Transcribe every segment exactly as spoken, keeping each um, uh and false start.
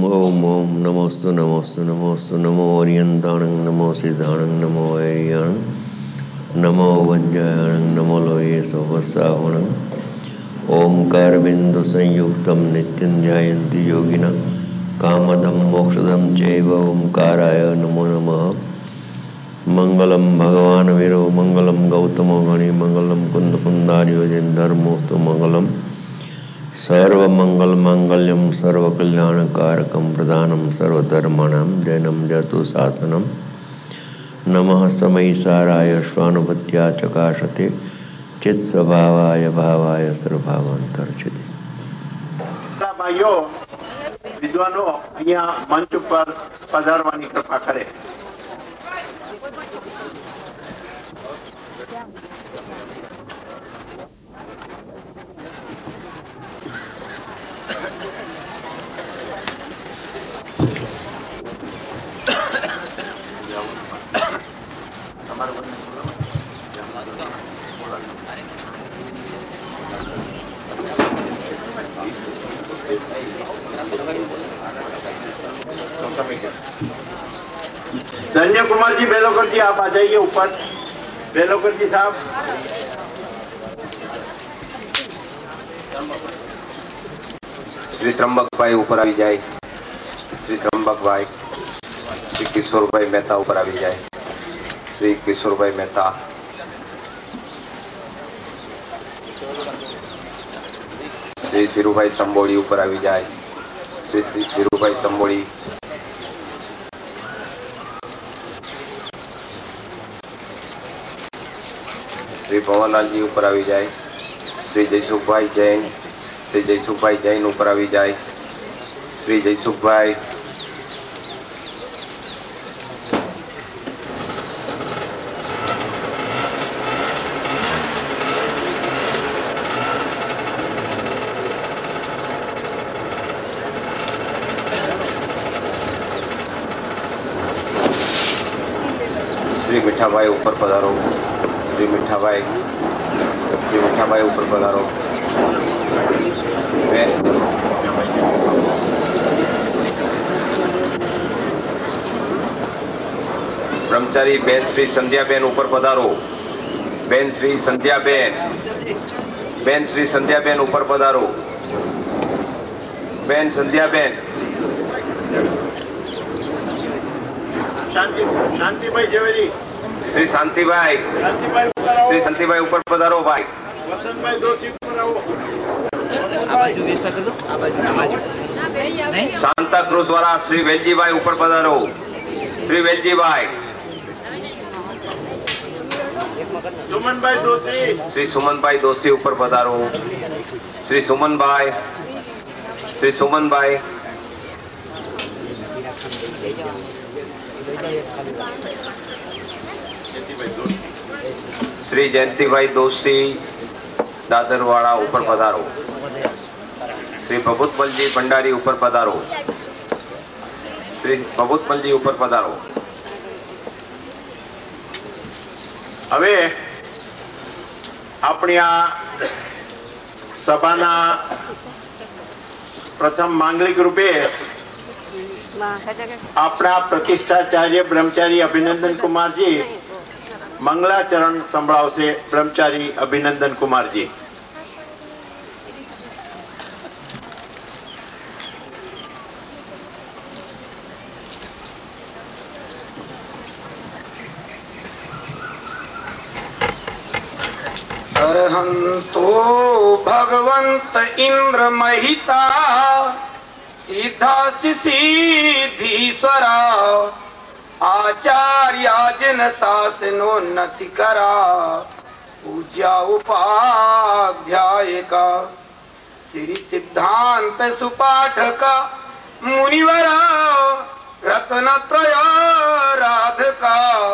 ओम ओम नमोस्तु नमोस्तु नमोस्तु नमो ओरियंताणं नमो सिद्धाणं नमो ऐरियाणं नमो वज्रायणं नमो लोये सहस्रावणं ओंकार बिंदु संयुक्तं नित्यं ध्यायन्ति योगिनः कामदं मोक्षदं चैव ओंकाराय नमो नमः। मंगलम भगवान वीरो मंगलम गौतमो गणि मंगलम कुंद कुंदार्यो जन धर्मोस्तु मंगलम सर्व मंगल मांगल्यम सर्व कल्याण कारकम प्रधानम सर्वधर्माणां जैनम जतु शासनम नमः समय साराय स्वानुभूत्या चकाशते चित स्वभावाय भावाय सर्वभावांतर्चिते। ભાઈઓ વિદ્વાનો અહીંયા મંચ ઉપર પધારવાની કૃપા કરે. धन्य कुमार जी बेलोकर जी आप आ जाइए ऊपर. बेलोकर जी साहब. श्री त्र्यंबक भाई ऊपर આવી જાય. श्री त्र्यंबक भाई. श्री किशोर भाई मेहता ऊपर આવી જાય. श्री किशोर भाई मेहता. श्री धीरूभाई तंबोड़ी ऊपर આવી જાય. श्री धीरूभाई तंबोड़ी. श्री भवनलाल जी ऊपर આવી જાય. श्री जयसुखभाई जैन. श्री जयसुखभाई जैन ऊपर આવી જાય. श्री जयसुखभाई. श्री मीठाभाई ऊपर पधारो. श्री मीठाभाई. श्री मीठाभाई ऊपर पधारो. ब्रह्मचारी बेन श्री संध्याबेन ऊपर पधारो. बेन श्री संध्याबेन. बेन श्री संध्याबेन ऊपर पधारो. बेन संध्याबेन. शांति शांतिभाई झवेरी. श्री शांतिभाई. शांतिभाई श्री शांतिभाई ऊपर पधारो भाई. वसंतभाई जोशी ऊपर आओ. सांता क्रूज द्वारा श्री वेलजीभाई ऊपर पधारो. श्री वेलजीभाई. सुमनभाई जोशी. श्री सुमनभाई दोषी ऊपर पधारो. श्री सुमनभाई. श्री सुमनभाई. श्री जयंतीभाई दोषी दादरवाड़ा ऊपर पधारो. श्री प्रभुतमल जी भंडारी ऊपर पधारो. श्री प्रभुतमल जी ऊपर पधारो. હવે આપણી આ સભાના પ્રથમ માંગલિક રૂપે આપણા પ્રતિષ્ઠાચાર્ય બ્રહ્મચારી અભિનંદન કુમારજી મંગલાચરણ સંભળાવશે. બ્રહ્મચારી અભિનંદન કુમારજી. अरहंतो भगवंत इंद्र महिता सीधा सिद्धीश्वरा आचार्याजन शासनोन्नति करा पूज्या उपाध्यायिका श्री सिद्धांत सुपाठका मुनिवरा रत्नत्रय राधका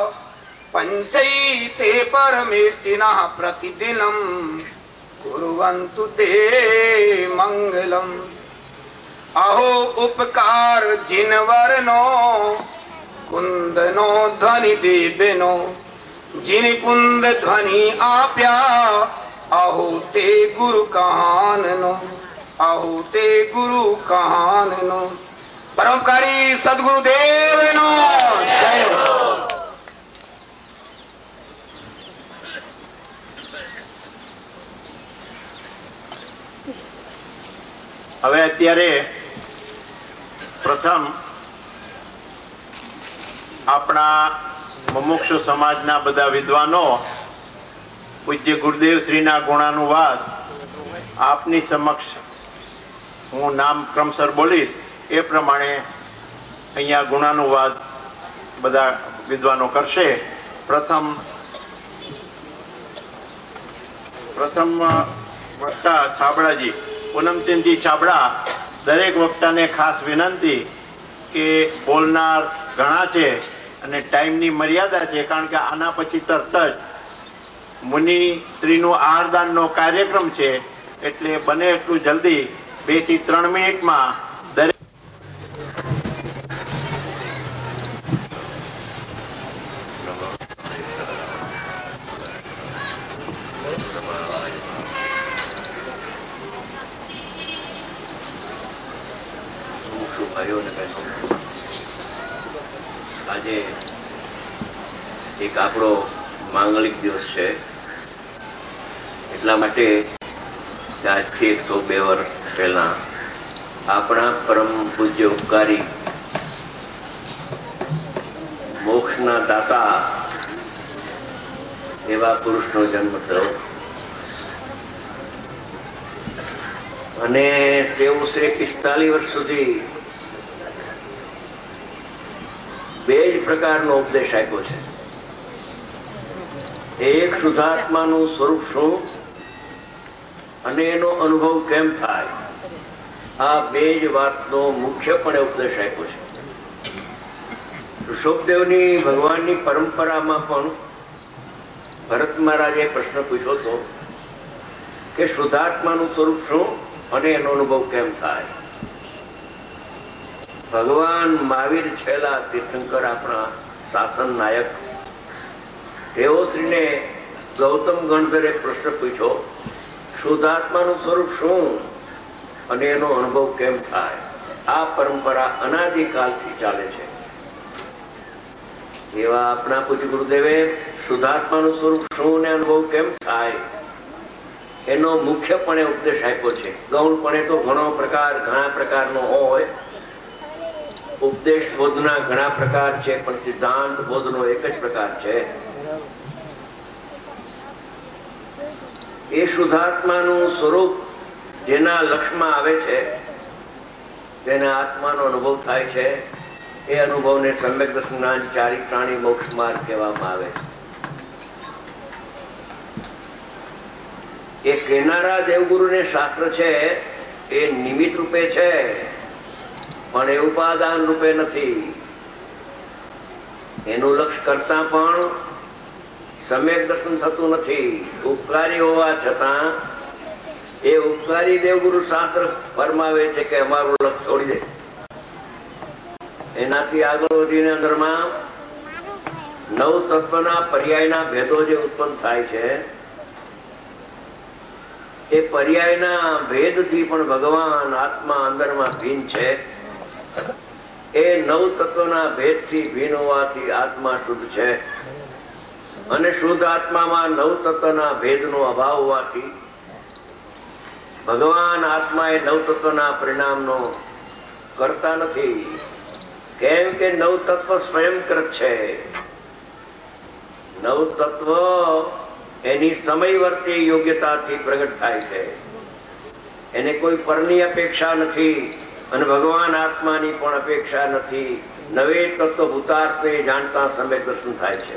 पंचैते परमेष्टिनः प्रतिदिनं कुर्वन्तु ते मंगलम्. अहो उपकार जिनवरनो कुंदनो ध्वनि देविनो जिन कुंद ध्वनि आप्या अहो ते गुरु कहाननो अहो ते गुरु कहाननो. परम સદગુરુદેવનો જય હો. હવે અત્યારે પ્રથમ આપણા મુમુક્ષુ સમાજના બધા વિદ્વાનો પૂજ્ય ગુરુદેવ શ્રીના ગુણાનુવાદ આપની સમક્ષ હું નામ ક્રમસર બોલીશ એ પ્રમાણે અહીંયા ગુણાનુવાદ બધા વિદ્વાનો કરશે. પ્રથમ પ્રથમ વક્તા છાબડાજી, પૂનમચંદજી છાબડા. દરેક વક્તાને ખાસ વિનંતી કે બોલનાર ઘણા છે અને ટાઈમની મર્યાદા છે, કારણ કે આના પછી તરત જ મુનિ શ્રીનું આહારદાનનો કાર્યક્રમ છે, એટલે બને એટલું જલ્દી બે થી ત્રણ મિનિટમાં દરેક આજે એક આપણો માંગલિક દિવસ છે, એટલા માટે આજથી એકસો બે વર્ષ પહેલા આપણા પરમ પૂજ્ય ઉપકારી મોક્ષના દાતા એવા પુરુષનો જન્મ થયો અને તેઓ છે પિસ્તાલીસ વર્ષ સુધી બે જ પ્રકારનો ઉપદેશ આપ્યો છે. એક શુદ્ધાત્માનું સ્વરૂપ શું અને એનો અનુભવ કેમ થાય, આ બે જ વાતનો મુખ્યપણે ઉપદેશ આપ્યો છે. ઋષભદેવની ભગવાનની પરંપરામાં પણ ભરત મહારાજે પ્રશ્ન પૂછ્યો હતો કે શુદ્ધાત્માનું સ્વરૂપ શું અને એનો અનુભવ કેમ થાય. ભગવાન મહાવીર છેલ્લા તીર્થંકર આપણા શાસન નાયક તેઓ શ્રીને ગૌતમ ગણધરે પ્રશ્ન પૂછ્યો, શુદ્ધાત્માનું સ્વરૂપ શું અને એનો અનુભવ કેમ થાય. આ પરંપરા અનાદિકાલથી ચાલે છે. એવા આપણા પૂજ્ય ગુરુદેવે શુદ્ધાત્માનું સ્વરૂપ શું અને અનુભવ કેમ થાય એનો મુખ્યપણે ઉપદેશ આપ્યો છે. ગૌણપણે તો ઘણો પ્રકાર ઘણા પ્રકારનો હોય, ઉપદેશ બોધના ઘણા પ્રકાર છે, પણ સિદ્ધાંત બોધનો એક જ પ્રકાર છે. એ શુદ્ધાત્માનું સ્વરૂપ જેના લક્ષમાં આવે છે તેને આત્માનો અનુભવ થાય છે. એ અનુભવને સમ્યક દર્શન ચારિ પ્રાણી મોક્ષ માર્ગ કહેવામાં આવે છે. એ કહેનારા દેવગુરુને શાસ્ત્ર છે એ નિમિત્ત રૂપે છે, પણ એ ઉપાદાન રૂપે નથી. એનું લક્ષ્ય કરતા પણ સમ્યક દર્શન થતું નથી. ઉપકારી હોવા છતાં એ ઉપકારી દેવગુરુ શાસ્ત્ર ફરમાવે છે કે અમારું લક્ષ્ય છોડી દે. એનાથી આગળ વધીને અંદરમાં નવ તત્વના પર્યાયના ભેદો જે ઉત્પન્ન થાય છે એ પર્યાયના ભેદથી પણ ભગવાન આત્મા અંદરમાં ભિન્ન છે. એ નવ તત્વના ભેદથી ભિન્ન હોવાથી આત્મા શુદ્ધ છે અને શુદ્ધ આત્મામાં નવ તત્વના ભેદનો અભાવ હોવાથી ભગવાન આત્મા એ નવ તત્વના પરિણામનો કરતા નથી. કેમ કે નવ તત્વ સ્વયંકૃત છે. નવ તત્વ એની સમયવર્તી યોગ્યતાથી પ્રગટ થાય છે. એને કોઈ પરની અપેક્ષા નથી અને ભગવાન આત્માની પણ અપેક્ષા નથી. નવે તત્વ ભૂતાર્થને જાણતા સમ્યક દર્શન થાય છે.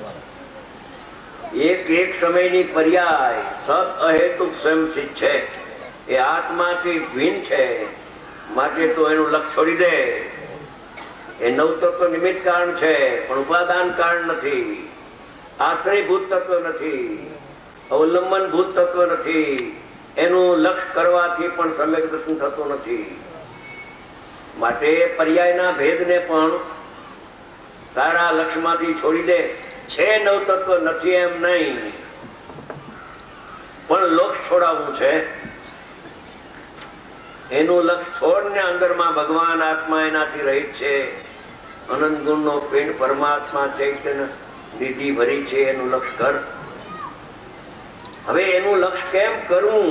એક એક સમયની પર્યાય સત અહેતુક સ્વયંસિદ્ધ છે. એ આત્માથી ભિન્ન છે, માટે તો એનું લક્ષ્ય છોડી દે. એ નવ તત્વ નિમિત્ત કારણ છે પણ ઉપાદાન કારણ નથી. આશ્રયભૂત તત્વ નથી, અવલંબન ભૂત તત્વ નથી. એનું લક્ષ્ય કરવાથી પણ સમ્યક દર્શન થતું નથી. માટે પર્યાયના ભેદને પણ તારા લક્ષ્યમાંથી છોડી દે. છે નવ તત્વ નથી એમ નહીં, પણ લક્ષ્ય છોડાવવું છે. એનું લક્ષ છોડ ને અંદરમાં ભગવાન આત્મા એનાથી રહિત છે. અનંત ગુણનો પિંડ પરમાત્મા ચૈતન્ય નિધિ ભરી છે. એનું લક્ષ કર. હવે એનું લક્ષ કેમ કરવું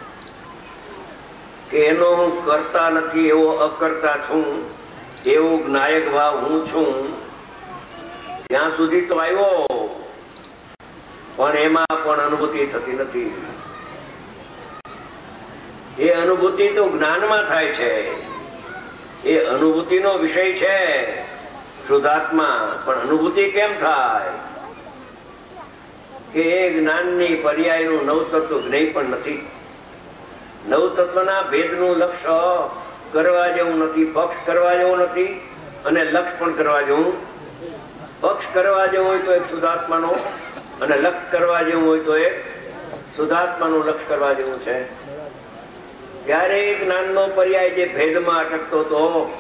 કે એનો હું કરતા નથી, એવો અકર્તા છું, એવું જ્ઞાયક ભાવ હું છું. ત્યાં સુધી તો આવ્યો, પણ એમાં પણ અનુભૂતિ થતી નથી. એ અનુભૂતિ તો જ્ઞાનમાં થાય છે. એ અનુભૂતિનો વિષય છે શુદ્ધાત્મા. પણ અનુભૂતિ કેમ થાય કે એ જ્ઞાનની પર્યાયનું નવતત્વ જ્ઞેય પણ નથી. નવતત્વના ભેદનું લક્ષ્ય કરવા જેવું નથી, પક્ષ કરવા જેવું નથી, અને લક્ષ પણ કરવા જેવું. પક્ષ કરવા જેવું હોય તો એક શુદ્ધાત્માનો, અને લક્ષ કરવા જેવું હોય તો એક શુદ્ધાત્માનું લક્ષ કરવા જેવું છે. ત્યારે એ જ્ઞાનનો પર્યાય જે ભેદમાં અટકતો હતો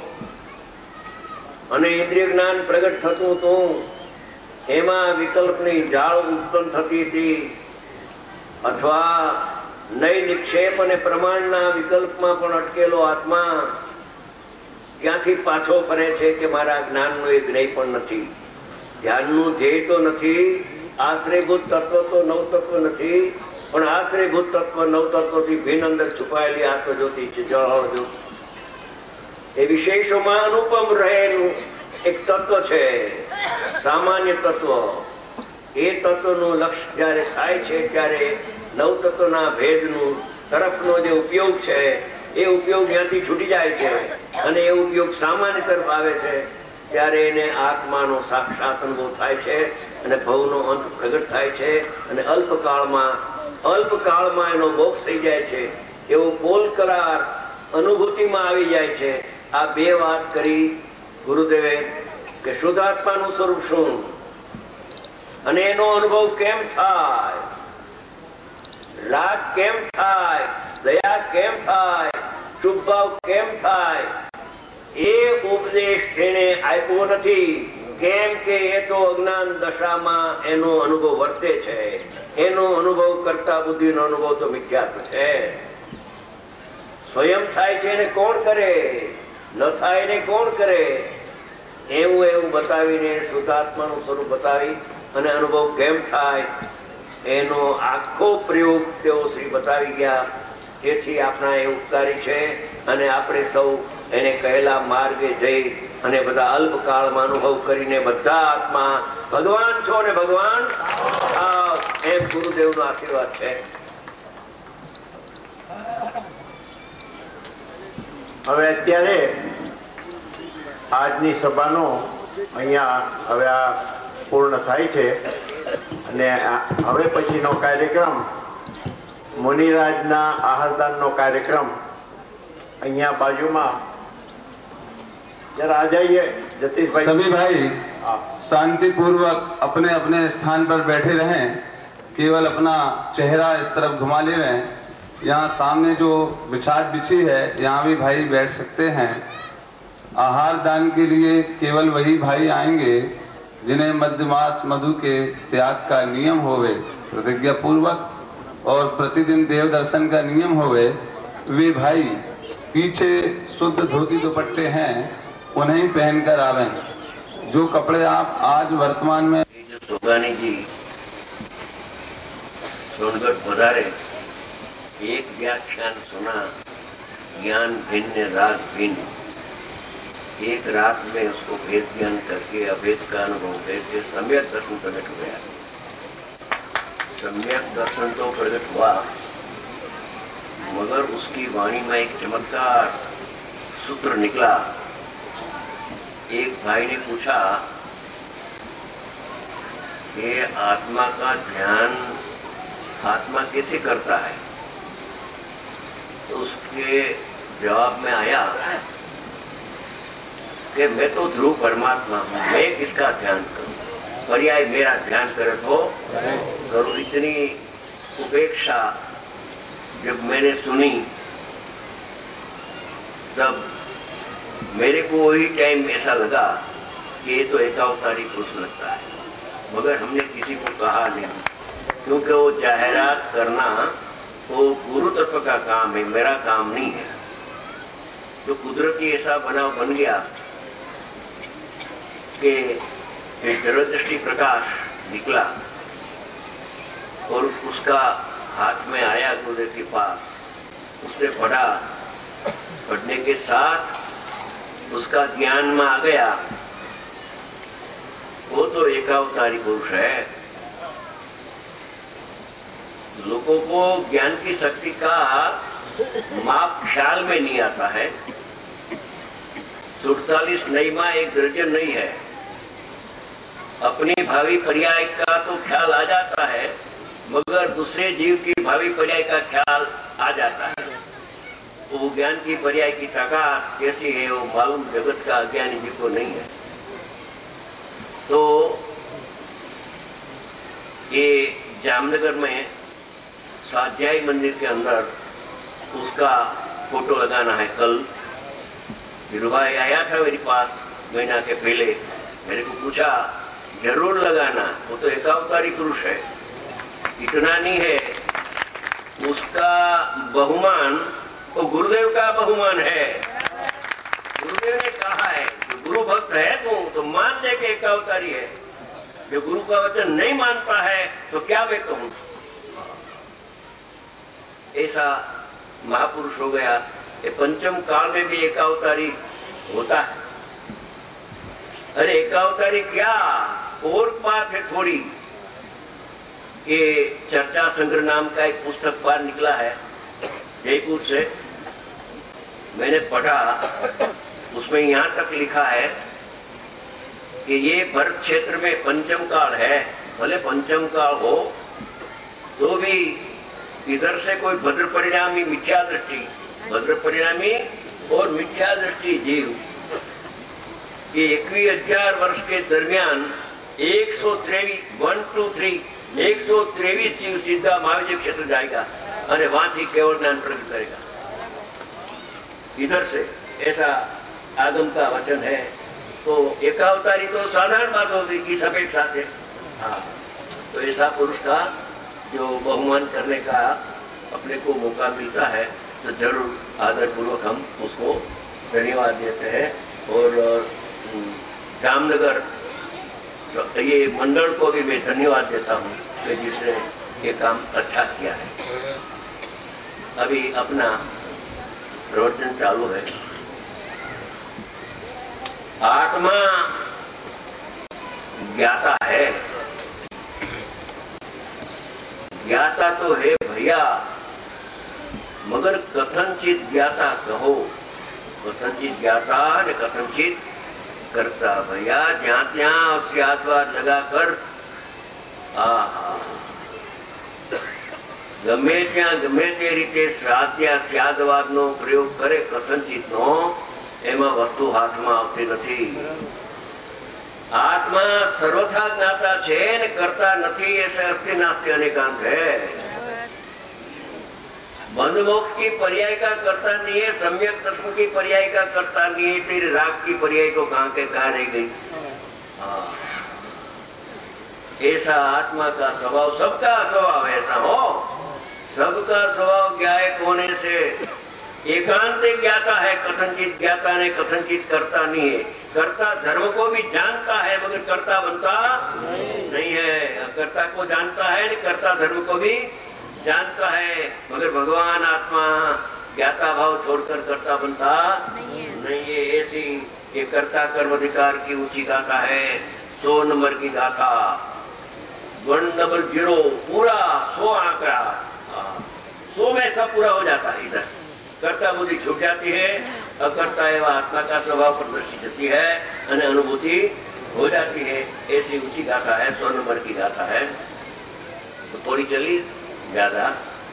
અને ઇન્દ્રિય જ્ઞાન પ્રગટ થતું હતું, એમાં વિકલ્પની જાળ ઉત્પન્ન થતી હતી, અથવા નય નિક્ષેપ અને પ્રમાણના વિકલ્પમાં પણ અટકેલો આત્મા ત્યાંથી પાછો ફરે છે કે મારા જ્ઞાનનું એ જ્ઞેય પણ નથી. ધ્યાનનું ધ્યેય તો નથી, આશ્રયભૂત તત્વ તો નવતત્વ નથી, પણ આશ્રયભૂત તત્વ નવતત્વથી ભિન્ન અંદર છુપાયેલી આત્મજ્યોતિ છે, જળ જ્યોતિ. એ વિશેષોમાં અનુપમ રહેલું એક તત્વ છે, સામાન્ય તત્વ. એ તત્વનું લક્ષ્ય જયારે થાય છે ત્યારે નવતત્વના ભેદનું તરફનો જે ઉપયોગ છે એ ઉપયોગ ત્યાંથી છૂટી જાય છે, અને એ ઉપયોગ સામાન્ય તરફ આવે છે. ત્યારે એને આત્માનો સાક્ષાત અનુભવ થાય છે, અને ભવનો અંત પ્રગટ થાય છે, અને અલ્પકાળમાં અલ્પકાળમાં એનો મોક્ષ થઈ જાય છે. એવો પોલ કરાર અનુભૂતિમાં આવી જાય છે. આ બે વાત કરી ગુરુદેવે કે શુદ્ધાત્માનું સ્વરૂપ શું, અને એનો અનુભવ કેમ થાય, રાગ કેમ થાય, દયા કેમ થાય, શુભ ભાવ કેમ થાય, એ ઉપદેશ એને આપ્યો નથી. કેમ કે એ તો અજ્ઞાન દશામાં એનો અનુભવ વર્તે છે. એનો અનુભવ કરતા બુદ્ધિનો અનુભવ તો મિથ્યાત્વ છે. સ્વયં થાય છે એને કોણ કરે, ન થાય એને કોણ કરે. એવું એવું બતાવીને શુદ્ધાત્માનું સ્વરૂપ બતાવી અને અનુભવ કેમ થાય એનો આખો પ્રયોગ તેઓ શ્રી બતાવી ગયા. તેથી આપણા એ ઉપકારી છે, અને આપણે સૌ એને કહેલા માર્ગે જઈ અને બધા અલ્પકાળમાં અનુભવ કરીને બધા આત્મા ભગવાન છો ને ભગવાન થાવ, એમ ગુરુદેવનો આશીર્વાદ છે. હવે અત્યારે આજની સભાનો અહીંયા હવે આ પૂર્ણ થાય છે, અને હવે પછીનો કાર્યક્રમ મુનિરાજના આહારદાનનો કાર્યક્રમ અહીંયા બાજુમાં जरा आ जाइए जतीश भाई। सभी भाई शांति पूर्वक अपने अपने स्थान पर बैठे रहें, केवल अपना चेहरा इस तरफ घुमा ले रहे हैं। यहाँ सामने जो बिछाद बिछी है यहाँ भी भाई बैठ सकते हैं। आहार दान के लिए केवल वही भाई आएंगे जिन्हें मध्यमास मधु के त्याग का नियम होवे प्रतिज्ञा पूर्वक, और प्रतिदिन देव दर्शन का नियम होवे। वे भाई पीछे शुद्ध धोती दुपट्टे हैं, उन्हें ही पहनकर आवें। जो कपड़े आप आज वर्तमान में सोगानी जी सोनगढ़ पधारे, एक व्याख्यान सुना, ज्ञान भिन्न राग भिन्न। एक रात में उसको भेद ज्ञान करके अभेद का अनुभव करके सम्यक दर्शन प्रकट हो गया। सम्यक दर्शन तो प्रकट हुआ, मगर उसकी वाणी में एक चमत्कार सूत्र निकला। एक भाई ने पूछा कि आत्मा का ध्यान आत्मा कैसे करता है, तो उसके जवाब में आया कि मैं तो ध्रुव परमात्मा हूं, मैं किसका ध्यान करूं, पर्याय मेरा ध्यान करे तो करूं। इतनी उपेक्षा जब मैंने सुनी तब मेरे को वही टाइम ऐसा लगा कि ये तो एकावतारी पुरुष लगता है, मगर हमने किसी को कहा नहीं, क्योंकि वो जाहिरात करना वो गुरु तत्व का काम है, मेरा काम नहीं है। जो कुदरती ऐसा बनाव बन गया कि एक जबरदस्ती प्रकाश निकला और उसका हाथ में आया गुरुदेव के पास, उसने पढ़ा, पढ़ने के साथ उसका ज्ञान में आ गया, वो तो एकावतारी पुरुष है। लोगों को ज्ञान की शक्ति का माप ख्याल में नहीं आता है। सुड़तालीस नईमा एक दर्जन नहीं है। अपनी भावी पर्याय का तो ख्याल आ जाता है, मगर दूसरे जीव की भावी पर्याय का ख्याल आ जाता है। वो ज्ञान की पर्याय की ताकत कैसी है वो मालूम जगत का अज्ञानी जीव को नहीं है। तो ये जामनगर में स्वाध्याय मंदिर के अंदर उसका फोटो लगाना है। कल वीरूभाई आया था मेरे पास महीना के पहले, मेरे को पूछा जरूर लगाना, वो तो एकावतारी पुरुष है, इतना नहीं है। उसका बहुमान तो गुरुदेव का बहुमान है। गुरुदेव ने कहा है जो गुरु भक्त है तो, तो मान ले के एकावतारी है, जो गुरु का वचन नहीं मानता है तो क्या वे कहूं, ऐसा महापुरुष हो गया। ये पंचम काल में भी एकावतारी होता है। अरे एकावतारी क्या और बात है थोड़ी। ये चर्चा संग्रह नाम का एक पुस्तक बाहर निकला है जयपुर से, मैंने पढ़ा, उसमें यहां तक लिखा है कि ये भरत क्षेत्र में पंचम काल है। भले पंचम काल हो तो भी इधर से कोई भद्र परिणामी मिथ्या दृष्टि, भद्र परिणामी और मिथ्या दृष्टि जीव ये इक्कीस हजार वर्ष के दरमियान एक सौ तेवीस वन टू थ्री एक सौ तेवीस जीव सीधा महाविजय क्षेत्र जाएगा और वहां से केवल ज्ञान प्रकट करेगा। इधर से ऐसा आगम का वचन है। तो एकावतारी तो साधारण बात होगी इस अपेक्षा से। हाँ, तो ऐसा पुरुष का जो बहुमान करने का अपने को मौका मिलता है तो जरूर आदरपूर्वक हम उसको धन्यवाद देते हैं। और जामनगर ये मंडल को भी मैं धन्यवाद देता हूं कि जिसने ये काम अच्छा किया है। अभी अपना प्रवचन चालू है। आत्मा ज्ञाता है, ज्ञाता तो है भैया, मगर कथनचित ज्ञाता कहो, कथनचित ज्ञाता ने कथनचित करता भैया। जहां ત્યાં સ્યાદવાદ लगाकर ગમે ત્યાં ગમે તે રીતે શ્રાદ્યા સ્યાદવાદનો પ્રયોગ કરે કથનચિતનો, એમાં વસ્તુ હાથમાં આવતી નથી। આત્મા સર્વથા જ્ઞાતા છે ને કરતા નથી, એ અસ્તિ નાસ્તિ અનેકાંત है। बंध मोक्ष की पर्याय का करता नहीं है, सम्यक तत्व की पर्याय का करता नहीं है, तेरी राग की पर्याय को कहां के कहां रह गई। ऐसा आत्मा का स्वभाव, सबका स्वभाव ऐसा हो, सबका स्वभाव ज्ञायक होने से एकांत ज्ञाता है, कथनचित ज्ञाता ने कथनचित करता नहीं है। कर्ता धर्म को भी जानता है मगर कर्ता बनता नहीं है। कर्ता को जानता है, कर्ता धर्म को भी जानता है, मगर भगवान आत्मा ज्ञाता भाव छोड़कर कर्ता बनता नहीं है। ऐसी ये कर्ता कर्म अधिकार की ऊंची गाथा है, सौ नंबर की गाथा, वन डबल जीरो, पूरा सौ आंकड़ा, सौ में सब पूरा हो जाता है। इधर कर्ता बुद्धि छूट जाती है, अकर्ता एवं आत्मा का स्वभाव प्रदर्शित होती है, अनुभूति हो जाती है। ऐसी ऊंची गाथा है, सौ नंबर की गाथा है। तो थोड़ी चली ज्यादा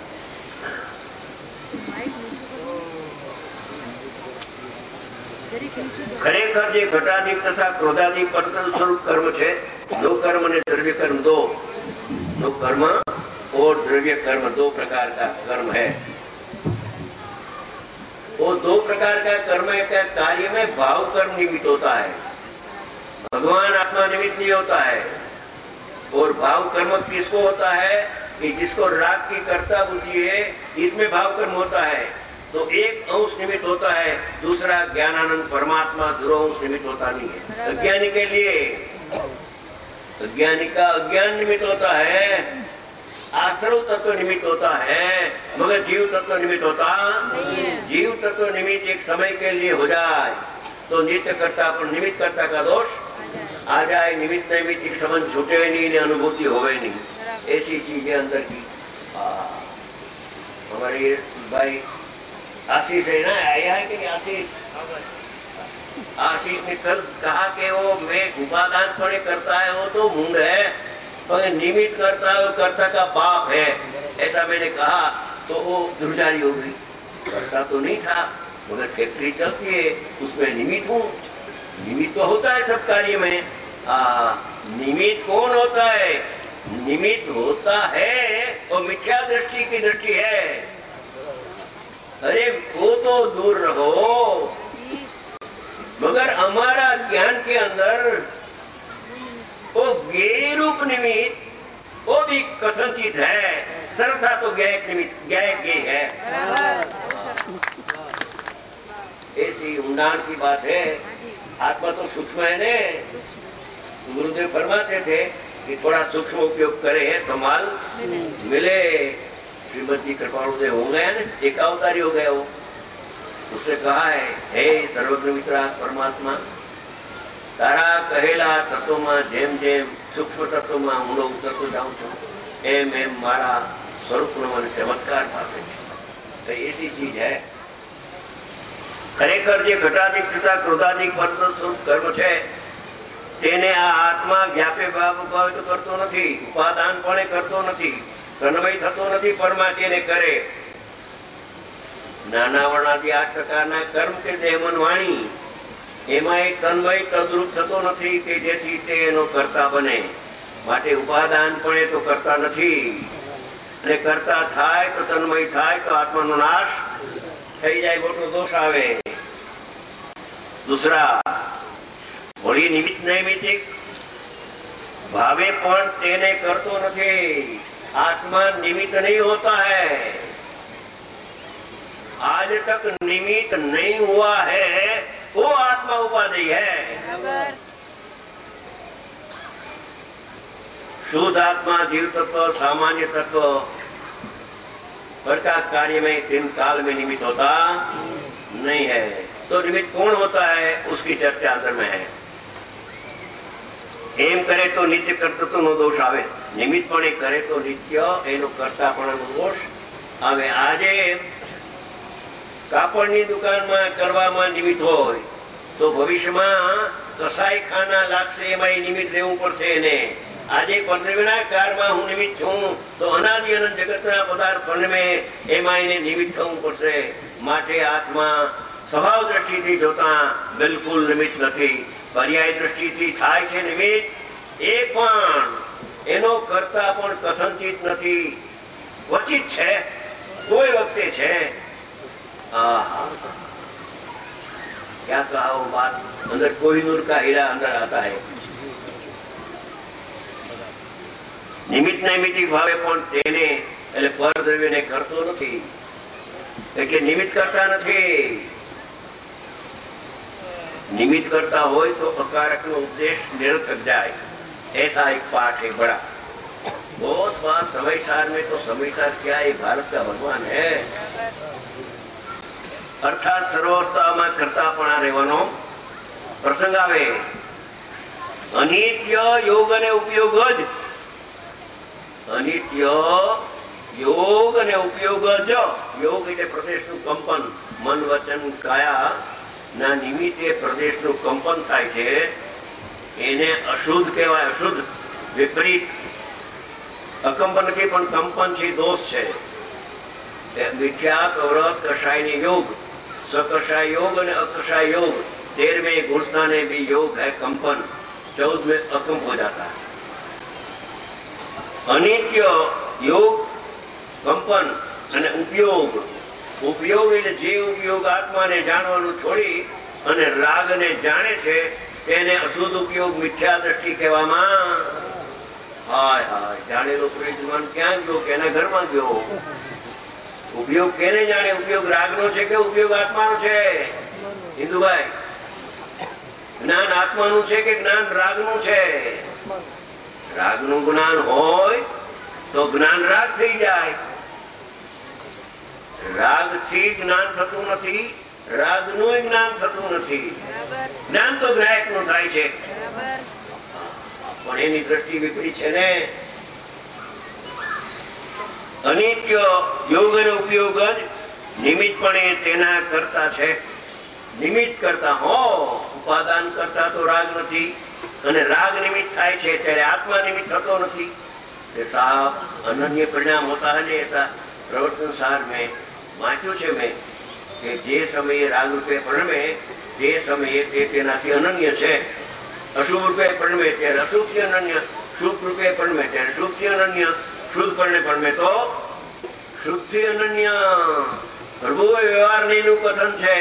ખરેખર જે ઘટાદિક તથા ક્રોધાદિક પટલ સ્વરૂપ કર્મ છે, દો કર્મ અને દ્રવ્ય કર્મ, दो दो कर्म और द्रव्य कर्म, दो प्रकार का कर्म है। वो दो प्रकार का कर्म का कार्य में भाव कर्म निमित्त होता है, भगवान आत्मा निमित्त नहीं होता है। और भाव कर्म किसको होता है कि जिसको राग की कर्ता बुद्धि है, इसमें भाव कर्म होता है। तो एक अंश निमित्त होता है, दूसरा ज्ञानानंद परमात्मा ध्रुव अंश निमित्त होता नहीं है। अज्ञानी के लिए अज्ञानी का अज्ञान निमित्त होता है, आश्रव तत्व निमित्त होता है, मगर जीव तत्व निमित्त होता नहीं। जीव तत्व निमित्त एक समय के लिए हो जाए तो नित्य कर्ता पर निमित्त कर्ता का दोष आ जाए, निमित्त निमित्त एक संबंध छूटे नहीं, अनुभूति होवे नहीं, ऐसी चीजें अंदर की। हमारे भाई आशीष है ना, आया है कि आशीष आशीष ने कल कहा कि वो मैं उपादान पड़े करता है, वो तो मूंड है, पर निमित्त करता है वो कर्ता का बाप है, ऐसा मैंने कहा तो वो दुर्जारी हो गई। करता तो नहीं था, मगर फैक्ट्री चलती है उसमें निमित्त हूँ। निमित्त तो होता है सब कार्य में। आ, निमित्त कौन होता है? निमित्त होता है वो मिथ्या दृष्टि की दृष्टि है। अरे वो तो दूर रहो, मगर हमारा ज्ञान के अंदर वो ज्ञेय रूप निमित्त वो भी कथनचित है, सर्वथा तो ज्ञायक निमित्त ज्ञायक ज्ञेय है। ऐसी ऊंडाण की बात है। आत्मा तो सूक्ष्म है ने। गुरुदेव फरमाते थे कि थोड़ा सूक्ष्म उपयोग करे तो माल मिले। श्रीमद जी कृपाणुदेव हो गया ना, एक अवतारी हो गया वो। उसने कहा है, हे सर्वज्ञ वितराग परमात्मा, तारा कहेला तत्वों जेम जेम सूक्ष्म तत्व में ઊંડો ઉતરતો જાઉં છું, એમ એમ મારા સ્વરૂપનો મને ચમત્કાર પાસે છે। તો એસી ચીજ है। ખરેખર જે ઘટાધિક તથા ક્રોધાધિક સ્વરૂપ કર્મ છે તેને આ આત્મા વ્યાપે ભાવ તો કરતો નથી, ઉપાદાનપણે કરતો નથી, તન્મય થતો નથી, પરમાત્મા એને કરે। નાના વર્ણાથી આઠ પ્રકારના કર્મ કે દેહ મન વાણી એમાં એક તન્મય તદ્રુપ થતો નથી કે જેથી તે એનો કર્તા બને, માટે ઉપાદાનપણે તો કરતા નથી, અને કરતા થાય તો તન્મય થાય તો આત્માનો નાશ થઈ જાય, મોટો દોષ આવે। दूसरा वही निमित्त नैमित्तिक भावे पण तेने करतो नहीं। आत्मा निमित्त नहीं होता है। आज तक निमित्त नहीं हुआ है वो आत्मा उपाधि है। शुद्ध आत्मा जीव तत्व सामान्य तत्व प्रकार कार्य में तीन काल में निमित्त होता नहीं है। तो निमित्त कौन होता है उसकी चर्चा अंदर में है। एम करे तो नित्य कर्तृत्व नो दोष आवे, निमित्त पण करे तो नित्य एनो कर्तापण नो दोष आवे। आजे कापड़नी दुकान में करवामां निमित्त होय तो भविष्य में कसाईखाना लागशे एमां निमित्त लेवुं पड़शे ने। आजे पंद्रहवीना कार में हूँ निमित्त हूँ तो अनादि अनंत जगतना पदार्थ फल में एमां एने निमित्त थवुं पड़शे। माटे आत्मा स्वभाव दृष्टि थी जोता बिल्कुल निमित्त नहीं, पर्याय दृष्टि थी थाय छे निमित्त, ए पण एनो करता पण कथनचित नहीं, क्वचित छे, कोई वक्ते छे। आहा, क्या कहा वो बात, अंदर कोहिनूर का हीरा अंदर आता है। निमित्त नैमित्तिक भावे पण तेने એટલે પરદ્રવ્યને કરતો નથી, એટલે નિમિત્ત કરતા નથી। निमित्त करता हो तो अकारक नो उपदेश निरर्थक जाए, ऐसा एक पाठ है बड़ा। बहुत बार समयसार में तो समयसार क्या है, भारत का भगवान है। अर्थात सर्वस्था में करतापणा रहेવાનો प्रसंग आवे। अनित्य योग ने उपयोग ज अनित्य योग ने उपयोग ज योग એટલે પ્રદેશનું કંપન, મન વચન કાયા ના નિમિત્તે પ્રદેશનું કંપન થાય છે, એને અશુદ્ધ કહેવાય। અશુદ્ધ વિપરીત અકંપન નથી પણ કંપન છે, દોષ છે। મિથ્યા કૌરવ કષાયની योग, सकषाय योग और अकषाय योग, तेरहवें गुणस्थाने भी योग है कंपन, चौदहवें अकंप हो जाता है। अनित्य योग कंपन અને ઉપયોગ, ઉપયોગ એટલે જે ઉપયોગ આત્માને જાણવાનું છોડી અને રાગને જાણે છે તેને અશુદ્ધ ઉપયોગ મિથ્યા દ્રષ્ટિ કહેવામાં। હાય હાય, જાણેલો પ્રેતમાન ક્યાં ગયો કે એના ઘરમાં ગયો। ઉપયોગ કેને જાણે? ઉપયોગ રાગનો છે કે ઉપયોગ આત્માનો છે? હિન્દુભાઈ, જ્ઞાન આત્માનું છે કે જ્ઞાન રાગનું છે? રાગનું જ્ઞાન હોય તો જ્ઞાન રાગ થઈ જાય. રાગથી જ્ઞાન થતું નથી, રાગનું જ્ઞાન થતું નથી. જ્ઞાન તો ગ્રાહકનું થાય છે, પણ એની દ્રષ્ટિ વિપરીત છે ને. અનિત્ય યોગ અને ઉપયોગ જ નિમિત્તપણે તેના કરતા છે. નિમિત્ત કરતા હો, ઉપાદાન કરતા તો રાગ નથી, અને રાગ નિમિત્ત થાય છે ત્યારે આત્મા નિમિત્ત થતો નથી. સાફ અનન્ય પરિણામ હોતા है ऐसा प्रवर्तन सार में વાંચ્યું છે મેં કે જે સમયે રાગ રૂપે પરિણમે તે સમયે તે તેનાથી અનન્ય છે. અશુભ રૂપે પરિણમે ત્યારે અશુભથી અનન્ય, શુભ રૂપે પરિણમે ત્યારે શુભથી અનન્ય, શુદ્ધ પરિણે પરિણમે તો શુદ્ધથી અનન્ય. પ્રભુએ વ્યવહાર નું કથન છે.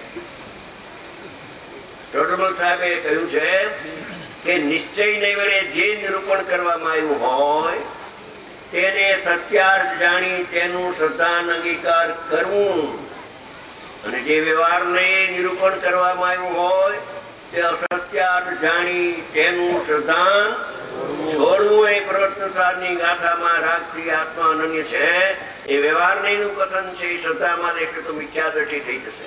ટોટરમલ સાહેબે કહ્યું છે કે નિશ્ચયને વડે જે નિરૂપણ કરવામાં આવ્યું હોય તેને સત્યાર્થ જાણી તેનું શ્રદ્ધાન અંગીકાર કરવું, અને જે વ્યવહારને નિરૂપણ કરવામાં આવ્યું હોય તે અસત્યાર્થ જાણી તેનું શ્રદ્ધાન છોડવું. એ પ્રવર્તન સારની ગાથામાં રાગથી આત્મા અનન્ય છે એ વ્યવહારનું કથન છે. એ શ્રદ્ધામાં લેશે તો મિથ્યા દ્રષ્ટિ થઈ જશે.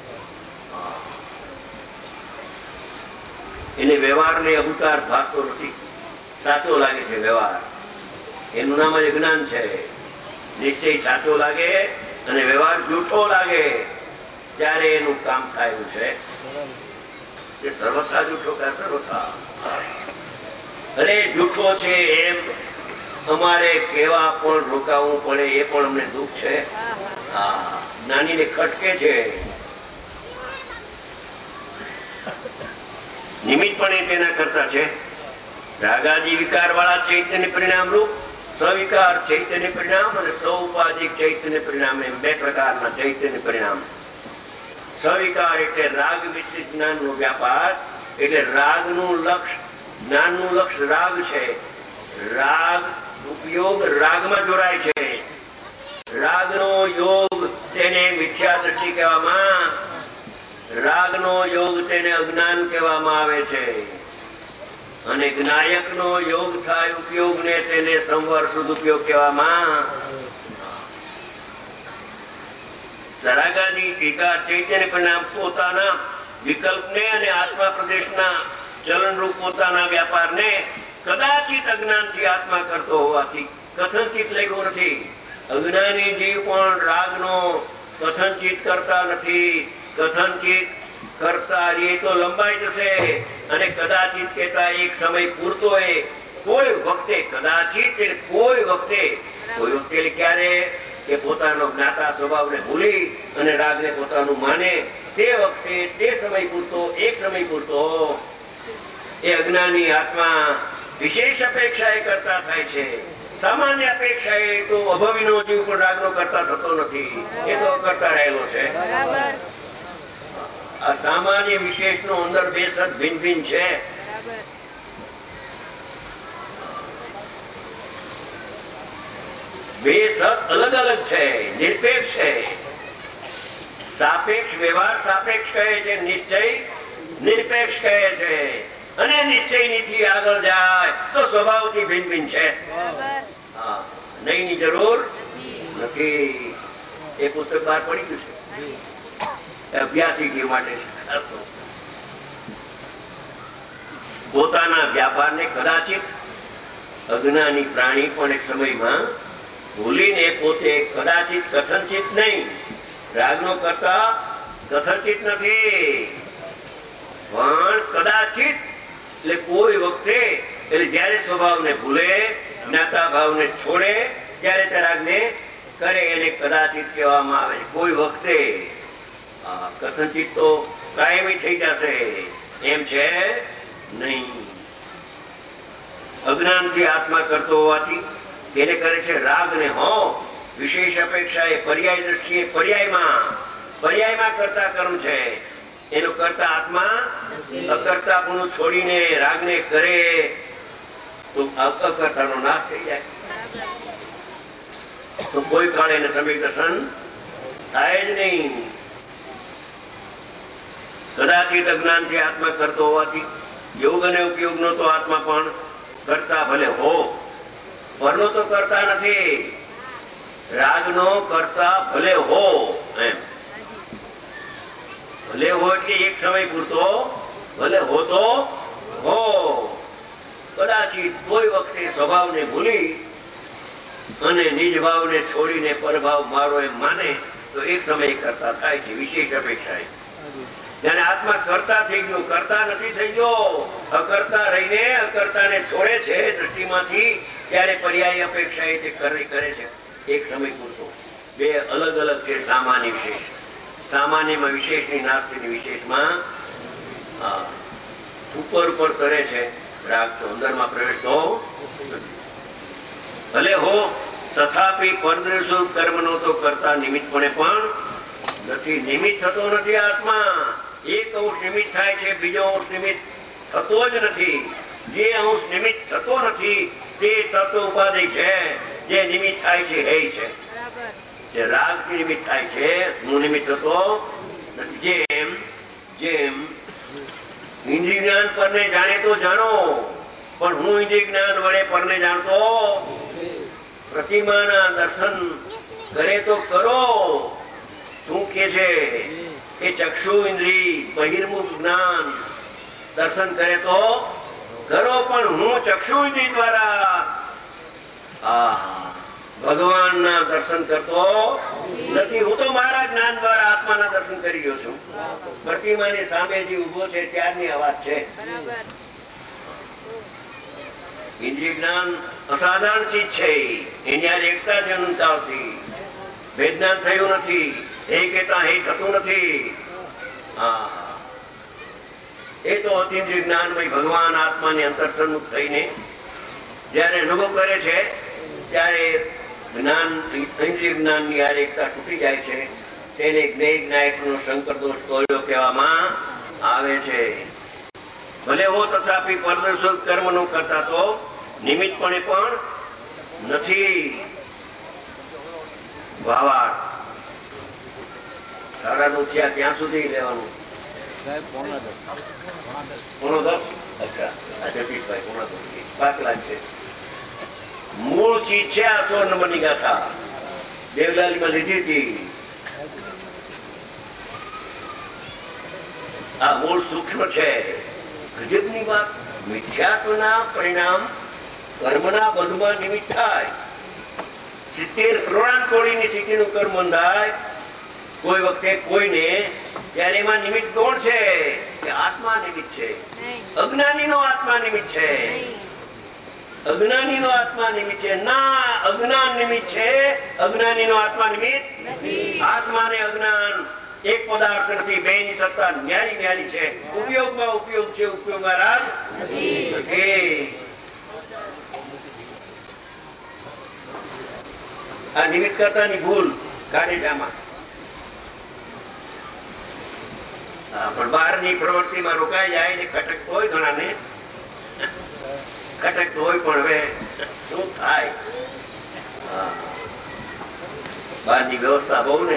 એને વ્યવહારને અહંકાર ભાગતો નથી, સાચો લાગે છે વ્યવહાર, એનું નામ જ જ્ઞાન છે. નિશ્ચય સાચો લાગે અને વ્યવહાર જૂઠો લાગે ત્યારે એનું કામ થાય છે. એ સર્વથા જૂઠો કે સર્વથા અરે જૂઠો છે એમ અમારે કેવા પણ રોકાવું પડે એ પણ અમને દુઃખ છે. હા, જ્ઞાનીને ખટકે છે. નિમિત્તપણે તેના કરતા છે. રાગાદી વિકાર વાળા ચૈતન્ય પરિણામ રૂપ સવિકાર ચૈતન્ય પરિણામ અને સૌપાધિક ચૈતન્ય પરિણામ એમ બે પ્રકારના ચૈતન્ય પરિણામ. સવિકાર એટલે રાગ મિશ્રિત જ્ઞાનનો વ્યાપાર, એટલે રાગનું લક્ષ, જ્ઞાનનું લક્ષ રાગ છે. રાગ ઉપયોગ રાગમાં જોડાય છે. રાગનો યોગ તેને મિથ્યા દ્રષ્ટિ કહેવામાં, રાગનો યોગ તેને અજ્ઞાન કહેવામાં આવે છે. અને જ્ઞાયકનો યોગ થાય ઉપયોગને તેને સંવર શુદ્ધ ઉપયોગ કહેવામાં. રાગાદી વિકાર ચૈતન્ય પરિણામ પોતાના વિકલ્પને અને આત્મા પ્રદેશના ચલનરૂપ પોતાના વ્યાપારને કદાચિત અજ્ઞાનથી આત્મા કરતો હોવાથી કથનચિત લખ્યું નથી. અજ્ઞાની જીવ પણ રાગનો કથનચિત કરતા નથી. કથનચિત કરતા એ તો લંબાઈ જશે, અને કદાચિત કહેતા એક સમય પૂરતો એ કોઈ વખતે કદાચિત કોઈ વખતે કોઈ વખતે ક્યારે કે પોતાનો જ્ઞાતા સ્વભાવને ભૂલી અને રાગને પોતાનું માને તે વખતે તે સમય પૂરતો એક સમય પૂરતો એ અજ્ઞાની આત્મા વિશેષ અપેક્ષા એ કરતા થાય છે. સામાન્ય અપેક્ષા એ તો અભવિનો જીવ પણ રાગનો કરતા થતો નથી, એ તો કરતા રહેલો છે. આ સામાન્ય વિશેષ નો અંદર બે સત ભિન્ન ભિન્ન છે. બે સત અલગ અલગ છે, નિરપેક્ષ છે. સાપેક્ષ વ્યવહાર સાપેક્ષ કહે છે, નિશ્ચય નિરપેક્ષ કહે છે. અને નિશ્ચય નીથી આગળ જાય તો સ્વભાવથી ભિન્ન ભિન્ન છે. હા, નહીં ની જરૂર નથી. એ પુસ્તક બહાર પડી ગયું છે, અભ્યાસી માટે. પોતાના વ્યાપારને કદાચિત અજ્ઞાની પ્રાણી પણ એક સમયમાં ભૂલીને પોતે કદાચિત કથનચિત નહીં, રાગનો કરતા કથનચિત નથી, પણ કદાચિત એટલે કોઈ વખતે, એટલે જયારે સ્વભાવને ભૂલે, જ્ઞાતા ભાવને છોડે ત્યારે તે રાગને કરે એને કદાચિત કહેવામાં આવે છે. કોઈ વખતે કથનચિત તો કાયમી થઈ જશે એમ છે નહીં. અજ્ઞાનથી આત્મા કરતો હોવાથી તેને કરે છે રાગને હો વિશેષ અપેક્ષા એ પર્યાય દ્રષ્ટિએ પર્યાયમાં પર્યાયમાં કરતા કર્મ છે. એનું કરતા આત્મા અકર્તાપણું છોડીને રાગને કરે તો અકર્તાનો નાશ થઈ જાય. તો કોઈ કાળે એને સમ્યક દર્શન થાય જ નહીં. કદાચિત અજ્ઞાનથી આત્મા કરતો હોવાથી યોગ અને ઉપયોગનો તો આત્મા પણ કરતા ભલે હો, પરનો તો કરતા નથી. રાગનો કરતા ભલે હો, એમ ભલે હો એટલે એક સમય પૂરતો, ભલે હોતો હો. કદાચિત કોઈ વખતે સ્વભાવને ભૂલી અને નિજ ભાવને છોડીને પરભાવ મારો એમ માને તો એક સમય કરતા થાય છે, વિશેષ અપેક્ષા. જયારે આત્મા કરતા થઈ ગયો, કરતા નથી થઈ ગયો, અકર્તા રહીને અકર્તાને છોડે છે દ્રષ્ટિમાંથી, ત્યારે પર્યાય અપેક્ષા એ તે કરે કરે છે એક સમય પૂરતો. બે અલગ અલગ છે સામાન્ય વિશેષ. સામાન્યમાં વિશેષની નાસ્તીની વિશેષમાં ઉપર ઉપર કરે છે રાગ, તો અંદરમાં પ્રવેશતો ભલે હો, તથાપી પરદેશો કર્મનો તો કરતા નિમિત્તપણે પણ નથી. નિમિત્ત થતો નથી આત્મા. એક અંશ નિમિત્ત થાય છે, બીજો અંશ નિમિત્ત થતો જ નથી. જે અંશ નિમિત્ત થતો નથી તે તત્વ ઉપાધિ છે, જે નિમિત્ત થાય છે એ છે. જે રાગ નિમિત્ત થાય છે, હું નિમિત્ત થતો નથી. જેમ જેમ ઇન્દ્રિય જ્ઞાન પરને જાણે તો જાણો, પણ હું ઇન્દ્રિય જ્ઞાન વડે પરને જાણતો. પ્રતિમાના દર્શન કરે તો કરો. શું કે છે કે ચક્ષુ ઇન્દ્રિય બહિર્મુખ જ્ઞાન દર્શન કરે તો કરો, પણ હું ચક્ષુ ઇન્દ્રિય દ્વારા ભગવાનના દર્શન કરતો નથી. હું તો મારા જ્ઞાન દ્વારા આત્માના દર્શન કરી રહ્યો છું. પ્રતિમાની સામે જે ઉભો છે ત્યારની આ વાત છે. ઇન્દ્રિય જ્ઞાન અસાધારણ ચીજ છે. એની આ એકતા છે અનંતાવથી. વેદનાન થયું નથી, એ કેતા એ થતું નથી. હા, એ તો અતિન્દ્રિય જ્ઞાનમય ભગવાન આત્માની અંતર સન્મુખ થઈને જયારે અનુભવ કરે છે ત્યારે જ્ઞાન ઇન્દ્રિય જ્ઞાનની આ એકતા તૂટી જાય છે. તેને જ્ઞેય જ્ઞાયકનો શંકર દોષ તોડ્યો કહેવામાં આવે છે. ભલે હો, તથાપી પરદેશો કર્મનો કરતા તો નિમિત્તપણે પણ નથી. ભાવાર્થ સાડા નવ થયા ત્યાં સુધી લેવાનું. પોણો દસ. અચ્છા, જગદીશભાઈ પોણા દસ પાક લાગશે. મૂળ ચીજ છે આ સો નંબરની ગાથા. દેવલાલીમાં લીધી હતી. આ મૂળ સૂક્ષ્મ છે. ગજબની વાત. મિથ્યાત્વના પરિણામ કર્મના બંધમાં નિમિત્ત થાય. સિત્તેર કરોડાન કોડીની સ્થિતિનું કર્મ બંધાય કોઈ વખતે કોઈને, ત્યારે એમાં નિમિત્ત કોણ છે? કે આત્મા નિમિત્ત છે. અજ્ઞાનીનો આત્મા નિમિત્ત છે. અજ્ઞાનીનો આત્મા નિમિત્ત છે ના, અજ્ઞાન નિમિત્ત છે. અજ્ઞાનીનો આત્મા નિમિત્ત. આત્મા ને અજ્ઞાન એક પદાર્થ નથી. બે ની સત્તા ન્યારી ન્યારી છે. ઉપયોગમાં ઉપયોગ છે, ઉપયોગમાં રાગ નથી. આ નિમિત્ત કરતાની ભૂલ કાઢી આમાં. પણ બહારની પ્રવૃત્તિમાં રોકાઈ જાય ને ખટકતો હોય ઘણાને, ખટકતો હોય પણ હવે શું થાય? બહારની વ્યવસ્થા બહુ ને.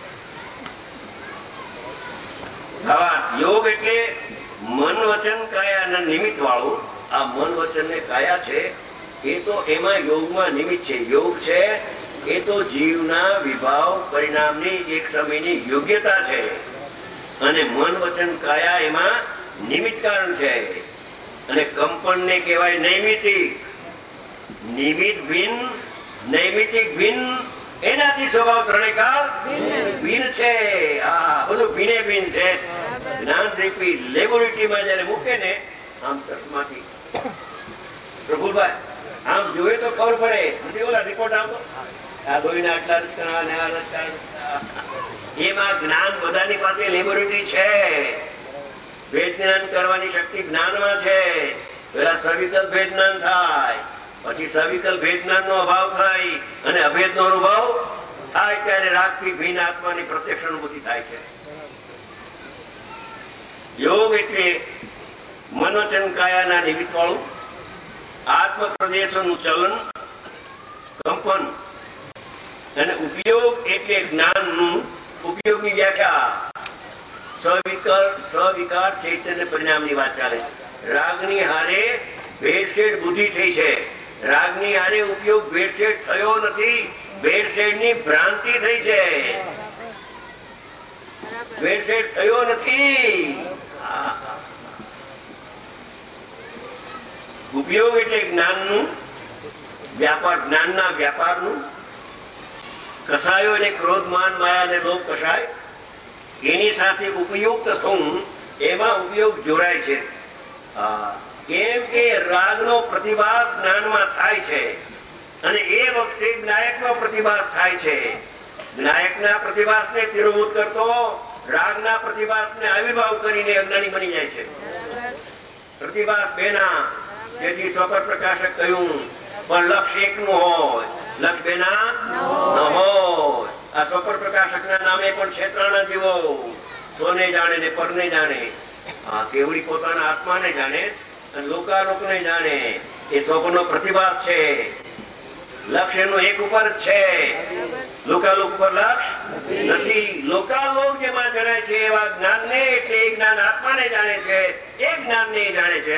યોગ એટલે મન વચન કાયાના નિમિત્ત વાળું. આ મન વચન ને કાયા છે એ તો એમાં યોગમાં નિમિત્ત છે. યોગ છે એ તો જીવના વિભાવ પરિણામની એક સમયની યોગ્યતા છે, અને મન વચન કાયા એમાં નિમિત્ત કારણ છે. અને કંપન ને કહેવાય નૈમિતિક. નિમિત્ત ભિન્ન, નૈમિતિક ભિન્ન, એનાથી સ્વભાવ ત્રણે કાળ ભિન્ન છે. આ બધું ભિને ભિન્ન છે. જ્ઞાન રૂપી લેબોરેટરીમાં જયારે મૂકે ને આમ ચશ્માથી, પ્રભુભાઈ આમ જોઈએ તો ખબર પડે. નથી ઓલા રિપોર્ટ આવતો આ લોહીના આટલા રચના ને આ રચના. એમાં જ્ઞાન બધાની પાસે લેબોરેટરી છે. ભેદ જ્ઞાન કરવાની શક્તિ જ્ઞાનમાં છે. પેલા સવિકલ ભેદ જ્ઞાન થાય, પછી સવિકલ ભેદ જ્ઞાન નો અભાવ થાય અને અભેદ નો અનુભવ થાય, ત્યારે રાગ થી ભિન્ન આત્માની પ્રત્યક્ષ અનુભૂતિ થાય છે. યોગ એટલે મનોચન કાયાના નિમિત્ત વાળું આત્મ પ્રદેશોનું ચલન, કંપન અને ઉપયોગ એટલે જ્ઞાનનું ઉપયોગની વ્યાખ્યા સવિકાર સવિકાર ચૈતન્ય પરિણામની વાત ચાલે. રાગની હારે ભેળસેળ બુદ્ધિ થઈ છે. રાગની હારે ઉપયોગ ભેળસેળ થયો નથી, ભેળસેળની ભ્રાંતિ થઈ છે. ભેળસેળ થયો નથી. ઉપયોગ એટલે જ્ઞાનનું વ્યાપાર, જ્ઞાનના વ્યાપારનું. કસાયો એટલે ક્રોધ માન માયા અને લોભ કસાય, એની સાથે ઉપયુક્ત થવું, એમાં ઉપયોગ જોડાય છે. કેમ કે રાગનો પ્રતિભાસ જ્ઞાનમાં થાય છે અને એ વખતે જ્ઞાયકનો પ્રતિભાસ થાય છે. જ્ઞાયકના પ્રતિભાસને તિરોભૂત કરતો રાગના પ્રતિભાસને આવિર્ભાવ કરીને અજ્ઞાની બની જાય છે. પ્રતિભાસ બેના, તેથી સ્વપર પ્રકાશક કહ્યું પણ લક્ષ્ય એકનું હોય, લક્ષ બેના ન હોય. આ સ્વપર પ્રકાશકના નામે પણ ક્ષેત્રના જીવો સોને જાણે ને પરને જાણે. આ કેવડી પોતાના આત્માને જાણે અને લોકાલોકને જાણે. એ સ્વપનનો પ્રતિભાસ છે. લક્ષ એનું એક ઉપર જ છે, લોકાલોક ઉપર લક્ષ નથી. લોકાલોક જેમાં જણાય છે એવા જ્ઞાનને, એટલે એ જ્ઞાન આત્માને જાણે છે, એ જ્ઞાનને જાણે છે.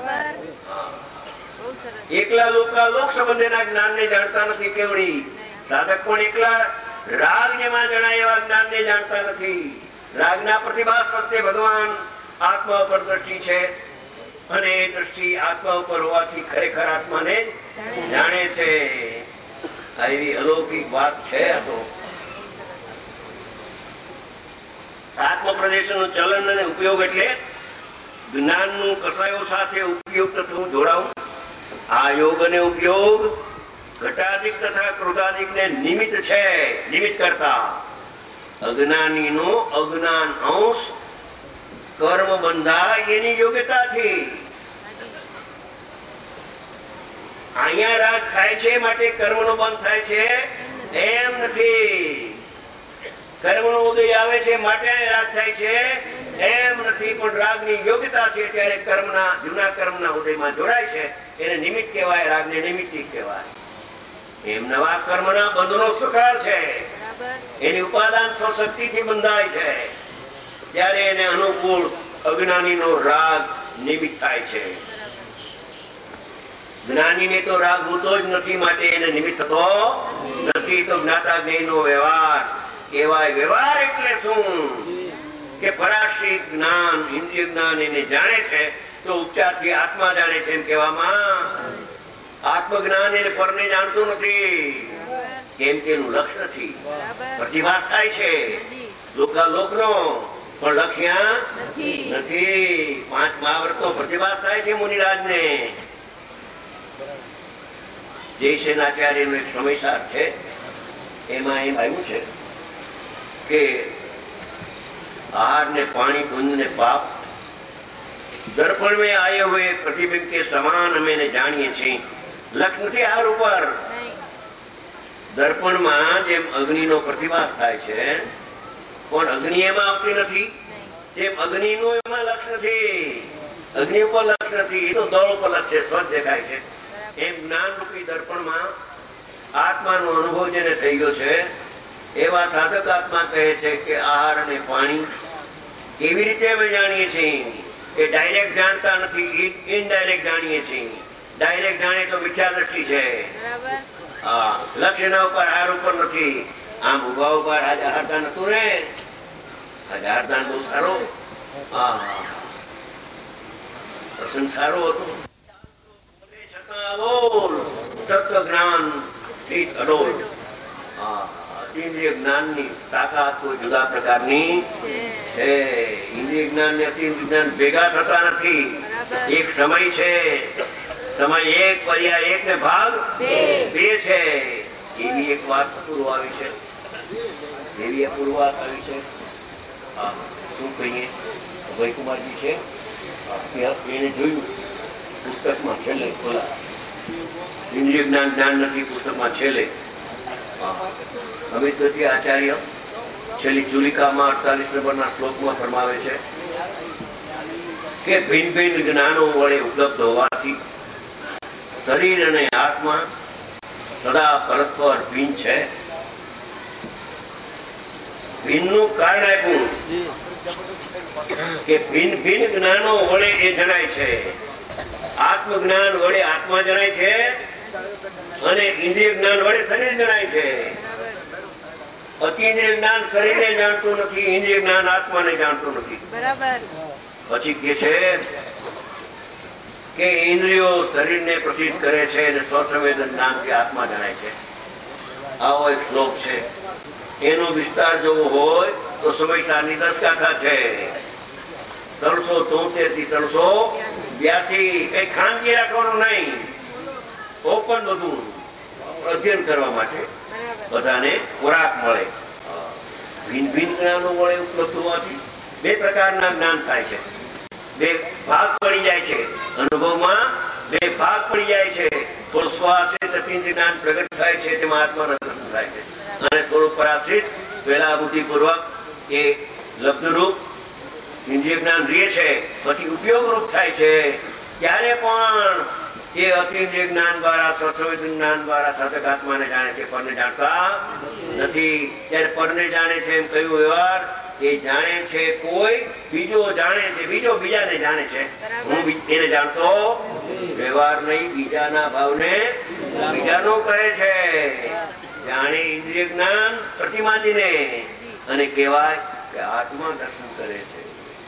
એકલા લોકાલોક સંબંધેના જ્ઞાનને જાણતા નથી કેવડી. સાધક પણ એકલા રાગ જેમાં જણાય એવા જ્ઞાનને જાણતા નથી. રાગના પ્રતિભાસ વખતે ભગવાન આત્મા ઉપર દ્રષ્ટિ છે અને એ દ્રષ્ટિ આત્મા ઉપર હોવાથી ખરેખર આત્માને જાણે છે. આ એવી અલૌકિક વાત છે. આ તો આત્મ પ્રદેશનું ચલન અને ઉપયોગ એટલે જ્ઞાનનું કસાયો સાથે ઉપયોગ થવું, જોડાવું. આ યોગ અને ઉપયોગ ઘટાધિક તથા ક્રોધાધિક ને નિમિત્ત છે. નિમિત્ત કરતા અજ્ઞાનીનો અજ્ઞાન અંશ કર્મ બંધાય એની યોગ્યતાથી. અહીંયા રાગ થાય છે માટે કર્મનો બંધ થાય છે એમ નથી. કર્મનો ઉદય આવે છે માટે રાગ થાય છે એમ નથી. પણ રાગની યોગ્યતા છે ત્યારે કર્મના, જૂના કર્મના ઉદયમાં જોડાય છે. એને નિમિત્ત કહેવાય, રાગને નિમિત્તિક કહેવાય. એમ નવા કર્મના બંધનો સુખાર છે. એની ઉપાદાન સ્વશક્તિથી બંધાય છે ત્યારે એને અનુકૂળ અજ્ઞાનીનો રાગ નિમિત્ત થાય છે. જ્ઞાનીને તો રાગ હોતો જ નથી, માટે એને નિમિત્ત થતો નથી. તો જ્ઞાતા જ્ઞેયનો વ્યવહાર કહેવાય. વ્યવહાર એટલે શું કે પરાશ્રિત જ્ઞાન, ઇન્દ્રિય જ્ઞાન એને જાણે છે તો ઉપચારથી આત્મા જાણે છે એમ કહેવામાં. આત્મજ્ઞાન એને પરને જાણતું નથી, કેમ કે એનું લક્ષ્ય નથી. પ્રતિભાસ થાય છે લોકાલોકનો, પણ લક્ષ્ય નથી. પાંચ મહાવ્રતનો પ્રતિભાસ થાય છે મુનિરાજને. જયસેનાચાર્યનો એક સમયસાર છે, એમાં એમ આવ્યું છે કે आहार ने पानी पुण्य ने पाप दर्पण में आए हुए प्रतिबिंब के समान અમે જાણીએ છીએ. લક્ષ નથી આહાર ઉપર. દર્પણમાં જેમ અગ્નિનો પ્રતિભાસ થાય છે પણ અગ્નિ એમાં આવતી નથી, તેમ અગ્નિનું એમાં લક્ષ નથી. અગ્નિ ઉપર લક્ષ નથી, એ તો દળ ઉપર લક્ષ છે, સ્વચ્છ દેખાય છે. એમ જ્ઞાન રૂપી દર્પણમાં આત્માનો અનુભવ જેને થઈ ગયો છે એવા સાધક આત્મા કહે છે કે આહાર અને પાણી કેવી રીતે અમે જાણીએ છીએ? એ ડાયરેક્ટ જાણતા નથી, ઇનડાયરેક્ટ જાણીએ છીએ. ડાયરેક્ટ જાણે તો મિથ્યા દ્રષ્ટિ છે. હા, લક્ષ્ય એના ઉપર, આહાર ઉપર નથી. આમ ઉભા ઉપર આજે આહારદાન હતું ને, આજે આહારદાન બહુ સારો, હા પ્રસંગ સારો હતો. તત્વ જ્ઞાન સ્થિત અડોલ. હા, ઇન્દ્રિય જ્ઞાનની તાકાત કોઈ જુદા પ્રકારની છે. ઇન્દ્રિય જ્ઞાન ને અતિન્દ્રિય જ્ઞાન ભેગા થતા નથી. એક સમય છે, સમય એક, પર્યાય એક ને ભાગ બે છે. એવી એક વાત પૂર્વ આવી છે, એવી એક પૂર્વ વાત આવી છે. હા, શું કહીએ, અભયકુમારજી છે એને જોયું પુસ્તકમાં છેલ્લે, ખોલા ઇન્દ્રિય જ્ઞાન જ્ઞાન નથી પુસ્તકમાં છેલ્લે. અમિત ગતિ આચાર્ય છેલ્લી ચુલિકામાં અડતાલીસ નંબરના શ્લોકમાં ફરમાવે છે કે ભિન્ન ભિન્ન જ્ઞાનો વડે ઉપલબ્ધ હોવાથી શરીર અને આત્મા સદા પરસ્પર ભિન્ન છે ભિન્નનું કારણ આપ્યું કે ભિન્ન ભિન્ન જ્ઞાનો વડે એ જણાય છે. આત્મજ્ઞાન વડે આત્મા જણાય છે અને ઇન્દ્રિય જ્ઞાન વડે શરીર જણાય છે. અતિન્દ્રિય જ્ઞાન શરીરને જાણતું નથી, ઇન્દ્રિય જ્ઞાન આત્માને જાણતું નથી. બરાબર. પછી કે છે કે ઇન્દ્રિયો શરીરને પ્રસિદ્ધ કરે છે અને સ્વસંવેદન નામથી આત્મા જણાય છે. આવો એક શ્લોક છે. એનો વિસ્તાર જોવો હોય તો સમયસારની દસ ગાથા છે. ત્રણસો તોતેર થી ત્રણસો બ્યાસી. કઈ ખાનગી રાખવાનું નહીં, ઓપન બધું અધ્યયન કરવા માટે બધાને ખોરાક મળે. ભિન્ન ભિન્ન જ્ઞાનો મળે ઉપલબ્ધ હોવાથી બે પ્રકારના જ્ઞાન થાય છે. બે ભાગ પડી જાય છે અનુભવમાં, બે ભાગ પડી જાય છે. થોડું સ્વાશ્રિત અતિન્દ્રિય જ્ઞાન પ્રગટ થાય છે, તેમાં આત્માના દર્શન થાય છે. અને થોડું પરાશ્રિત પહેલા બુદ્ધિપૂર્વક એ લબ્ધરૂપ ઇન્દ્રિય જ્ઞાન રહે છે, પછી ઉપયોગ રૂપ થાય છે. ત્યારે પણ એ અતિન્દ્રિય જ્ઞાન દ્વારા સ્વસંવેદન જ્ઞાન દ્વારા સાધક આત્માને જાણે છે, પરને જાણતા નથી. ત્યારે પરને જાણે છે એમ કયું વ્યવહાર એ જાણે છે કોઈ બીજો જાણે છે, બીજો બીજાને જાણે છે. હું એને જાણતો વ્યવહાર નહીં, બીજાના ભાવને બીજાનો કહે છે. જાણે ઇન્દ્રિય જ્ઞાન પ્રતિમાજીને અને કહેવાય કે આત્મા દર્શન કરે છે.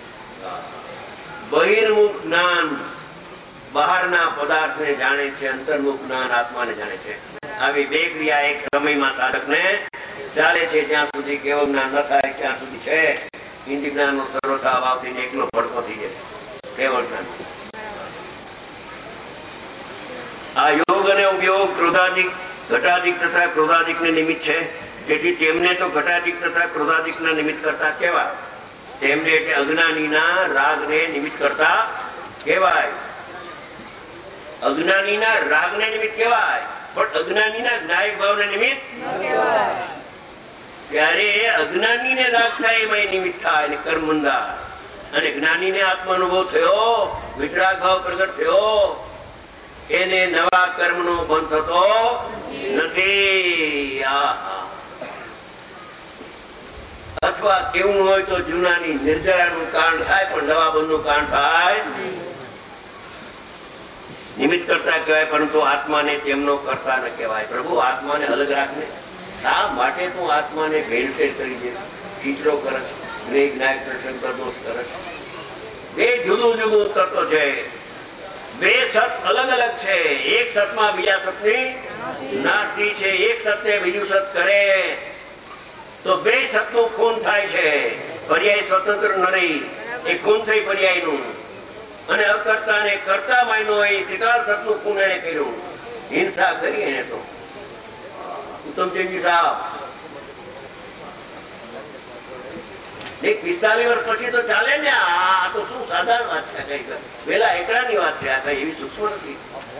બહિર્મુખ જ્ઞાન બહારના પદાર્થને જાણે છે, અંતર્મુખ જ્ઞાન આત્માને જાણે છે. આવી બે ક્રિયા એક સમયમાં સાધકને ચાલે છે. જ્યાં સુધી કેવું જ્ઞાન ન થાય ત્યાં સુધી છે ઇન્દ્રિય જ્ઞાનનો સર્વથા અભાવથી એકલો ભડકો થઈ જાય કેવળ જ્ઞાન. આ યોગ અને ઉપયોગ ક્રોધાધિક ઘટાધિક તથા ક્રોધાધિક ને નિમિત્ત છે. તેથી તેમને તો ઘટાધિક તથા ક્રોધાધિક ના નિમિત્ત કરતા કહેવાય. તેમને એટલે અજ્ઞાનીના રાગને નિમિત્ત કરતા કહેવાય. અજ્ઞાનીના રાગને નિમિત્ત કહેવાય, પણ અજ્ઞાનીના જ્ઞાયક ભાવને નિમિત્ત ત્યારે અજ્ઞાનીને રાગ થાય એમાં નિમિત્ત થાય અને કર્મંદા, અને જ્ઞાનીને આત્માનુભવ થયો, વિતરાગ ભાવ પ્રગટ થયો, એને નવા કર્મનો બંધ થતો નથી. અથવા કેવું હોય તો જૂનાની નિર્જરાનું કારણ થાય પણ નવા બંધનું કારણ થાય. નિમિત્ત કરતા કહેવાય, પરંતુ આત્માને તેમનો કરતા ન કહેવાય. પ્રભુ આત્માને અલગ રાખને, શા માટે તું આત્માને ભેળસેળ કરી દે, ચિત્રો કરે, જ્ઞેય જ્ઞાયક પ્રસંગ દોષ કરે. બે જુદું જુદું તત્વ છે, બે સત અલગ અલગ છે. એક સતમાં બીજા સતની નાસ્તિ છે. એક સતને બીજું સત કરે તો બે સતનું ખૂન થાય છે. પર્યાય સ્વતંત્ર ન રહી, એ ખૂન થઈ પર્યાયનું. અને અકર્તા ને કરતા માયનો એ ત્રિકાળ સતનું ખૂન એને કર્યું. હિંસા કરી એને તો ઉત્તમસિંહજી સાહેબ એક પિસ્તાલીસ વર્ષ પછી તો ચાલે ને. આ તો શું સાધારણ વાત છે, કઈ પેલા એકડાની વાત છે. આ કઈ એવી સૂક્ષ્મ નથી.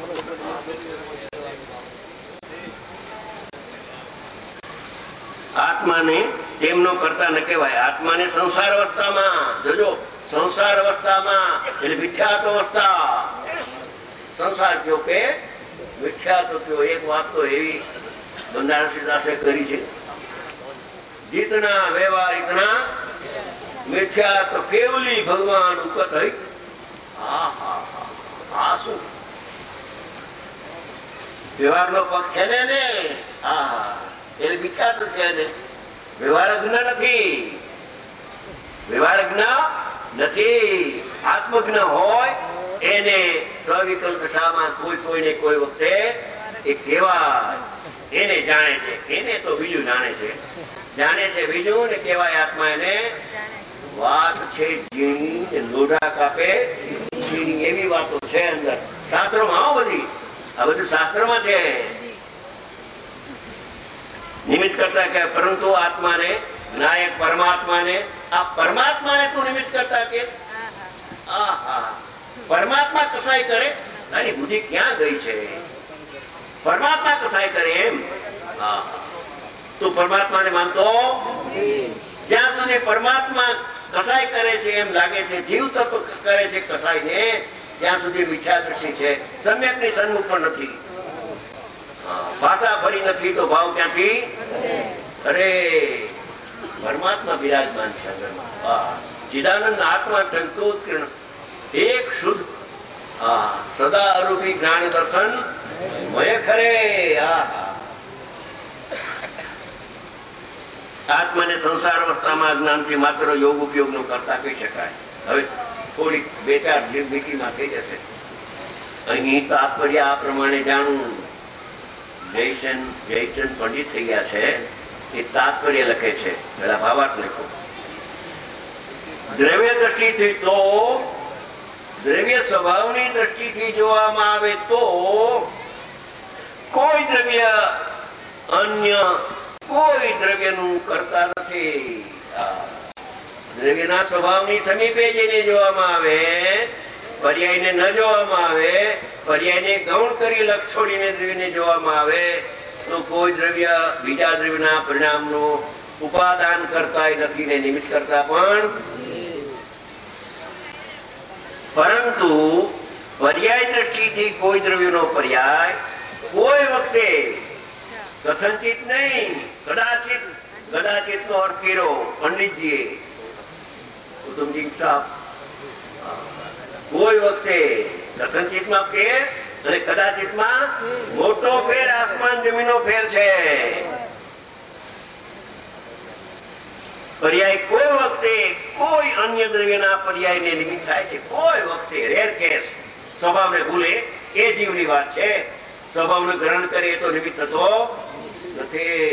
આત્માને તેમનો કરતા ન કહેવાય. આત્માને સંસાર અવસ્થામાં જોજો, સંસાર અવસ્થામાં એટલે મિથ્યાત્વ અવસ્થા. સંસાર કયો કે મિથ્યાત્વ કયો. એક વાત તો એવી બંધારણ દાસે કરી છે, જીતના વ્યવહાર ઇતના મિથ્યાત્વ કેવલી ભગવાન ઉકત હૈ. આ શું વ્યવહારનો પક્ષ છે ને ને હા એ મિથ્યાત્વ છે ને. વ્યવહાર જ્ઞ નથી, વ્યવહાર જ્ઞ નથી. આત્મજ્ઞ હોય એને સ્વવિકલ્પ દશામાં કોઈ કોઈને કોઈ વખતે એ કહેવાય, એને જાણે છે. એને તો બીજું જાણે છે, જાણે છે બીજું ને કહેવાય આત્મા એને. વાત છે ઝીણી, લોઢા કાપે ઝીણી, એવી વાતો છે અંદર શાસ્ત્રોમાં. આવો બધી આ બધું શાસ્ત્રમાં છે. નિમિત્ત કરતા કે પરંતુ આત્માને નાયક પરમાત્માને, આ પરમાત્માને તું નિમિત્ત કરતા કે પરમાત્મા કસાય કરે. તારી બુદ્ધિ ક્યાં ગઈ છે? પરમાત્મા કસાય કરે એમ. તું પરમાત્માને માનતો જ્યાં સુધી પરમાત્મા કસાય કરે છે એમ લાગે છે, જીવ તત્વ કરે છે કસાય ને, ત્યાં સુધી મિથ્યા દ્રષ્ટિ છે. સમ્યક ની સન્મુખ પણ નથી, ભાષા ફરી નથી તો ભાવ ક્યાંથી? અરે પરમાત્મા બિરાજમાન છે અંદરમાં. ચિદાનંદ આત્મા ટંકોત્કીર્ણ એક શુદ્ધ સદા અરૂપી જ્ઞાન દર્શન મય ખરે. આત્માને સંસાર અવસ્થામાં જ્ઞાનથી માત્ર યોગ ઉપયોગ નો કરતા કહી શકાય. હવે થોડીક બે ચાર નિર્મિતિમાં થઈ જશે. અહીં તાત્પર્ય આ પ્રમાણે જાણવું. જયચંદ જયચંદ પંડિત થઈ ગયા છે એ તાત્પર્ય લખે છે. પેલા ભાવાર્થ લખો. દ્રવ્ય દ્રષ્ટિથી તો દ્રવ્ય સ્વભાવની દ્રષ્ટિથી જોવામાં આવે તો કોઈ દ્રવ્ય અન્ય કોઈ દ્રવ્યનું કરતા નથી. દ્રવ્યના સ્વભાવની સમીપે જઈને જોવામાં આવે, પર્યાયને ન જોવામાં આવે, પર્યાયને ગૌણ કરી લક્ષ છોડીને દ્રવ્યને જોવામાં આવે તો કોઈ દ્રવ્ય બીજા દ્રવ્યના પરિણામનું ઉપાદાન કરતા નથી ને નિમિત્ત કરતા પણ. પરંતુ પર્યાય દ્રષ્ટિથી કોઈ દ્રવ્યનો પર્યાય કોઈ વખતે કથનચિત નહીં, કદાચિત કદાચિત નો અર્થ કર્યો પંડિતજીએ, કુટુંબજી સાહેબ. કોઈ વખતે કથનચિતમાં ફેર અને કદાચિતમાં મોટો ફેર, આસમાન જમીનનો ફેર છે. પર્યાય કોઈ વખતે કોઈ અન્ય દ્રવ્યના પર્યાયને નિમિત્ત થાય છે. કોઈ વખતે રેર કેસ. સ્વભાવને ભૂલે એ જીવની વાત છે. સ્વભાવને ગ્રહણ કરે તો નિમિત્ત થતો નથી.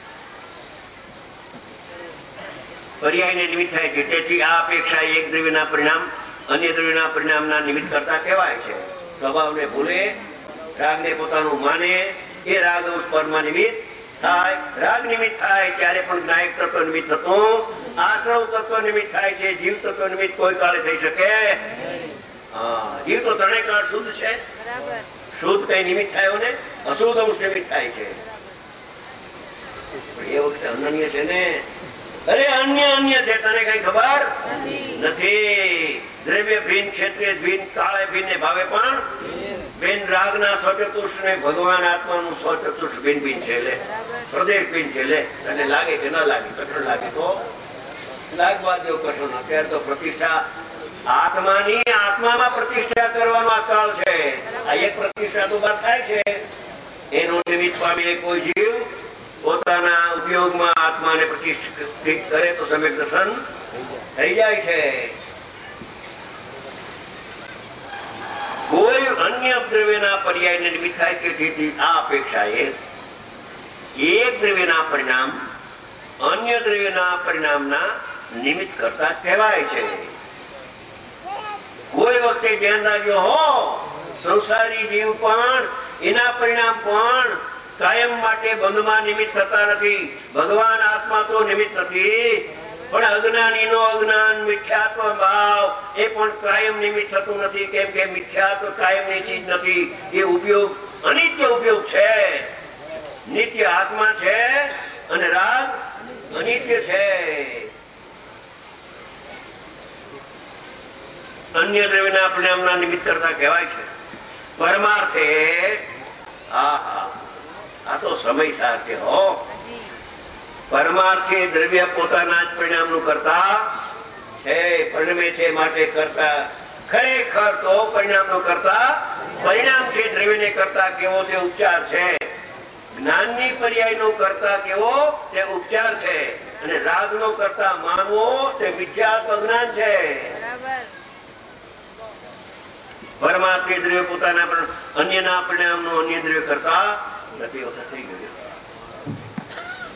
પર્યાયને નિમિત્ત થાય છે. તેથી આ અપેક્ષા એક દ્રવ્યના પરિણામ અન્ય દ્રવ્યના પરિણામના નિમિત્ત કરતા કહેવાય છે. સ્વભાવને ભૂલે, રાગને પોતાનું માને, એ રાગ પરમાં નિમિત્ત થાય. રાગ નિમિત્ત થાય ત્યારે પણ જ્ઞાયક તત્વ નિમિત્ત થતું, આશ્રવ તત્વ નિમિત્ત થાય છે. જીવ તત્વ નિમિત્ત કોઈ કાળે થઈ શકે. જીવ તો ત્રણેય કાળ શુદ્ધ છે. શુદ્ધ કઈ નિમિત્ત થયો ને અશુદ્ધ અંશ નિમિત્ત થાય છે. એ વખતે અનન્ય છે ને. અરે અન્ય અન્ય છે, તને કઈ ખબર નથી. દ્રવ્ય ભિન્ન, ક્ષેત્રે ભિન્ન, કાળે ભિન્ન ને ભાવે પણ ભિન્ન. રાગના સ્વચતુષ્ટ ને ભગવાન આત્માનું સ્વચતુષ્ટ ભિન્ન ભિન્ન છે. એટલે પ્રદેશ ભિન્ન છે. એટલે તને લાગે કે ના લાગે, કઠણ લાગે તો લાગવા દો કઠણ. અત્યારે તો પ્રતિષ્ઠા આત્માની આત્મામાં પ્રતિષ્ઠા કરવાનો આ કાળ છે. આ એક પ્રતિષ્ઠા તો બાદ થાય છે. એનું નિમિત્ત પામીને કોઈ જીવ પોતાના ઉપયોગમાં આત્માને પ્રતિષ્ઠિત કરે તો સમ્યક દર્શન થઈ જાય છે. કોઈ અન્ય દ્રવ્યના પર્યાયને નિમિત્ત થાય કે તેથી આ અપેક્ષાએ એક દ્રવ્યના પરિણામ અન્ય દ્રવ્યના પરિણામના નિમિત્ત કરતા કહેવાય છે. કોઈ વખતે ધ્યાન રાખજો હો, સંસારી જીવ પણ એના પરિણામ પણ કાયમ માટે બંધમાં નિમિત્ત થતા નથી. ભગવાન આત્મા તો નિમિત્ત નથી, પણ અજ્ઞાનીનો અજ્ઞાન મિથ્યાત્વ ભાવ એ પણ કાયમ નિમિત્ત થતું નથી. કેમ કે મિથ્યાત્વ કાયમની ચીજ નથી. એ ઉપયોગ અનિત્ય ઉપયોગ છે. નિત્ય આત્મા છે અને રાગ અનિત્ય છે. અન્ય દ્રવ્યના પરિણામના નિમિત્ત કરતા કહેવાય છે. પરમાર્થે આ આ તો સમય સાથે હો. પરમાર્થે દ્રવ્ય પોતાના જ પરિણામનું કરતા છે. પરિણમે છે માટે કરતા ખરેખર તો પરિણામનો કરતા પરિણામ છે. દ્રવ્યને કરતા કેવો તે ઉપચાર છે. જ્ઞાનની પર્યાયનો કરતા કેવો તે ઉપચાર છે. અને રાગનો કરતા માનવો તે મિથ્યાત્વ અજ્ઞાન છે. પરમાર્થે દ્રવ્ય પોતાના અન્યના પરિણામનો અન્ય દ્રવ્ય કરતા નથી. થઈ ગયું.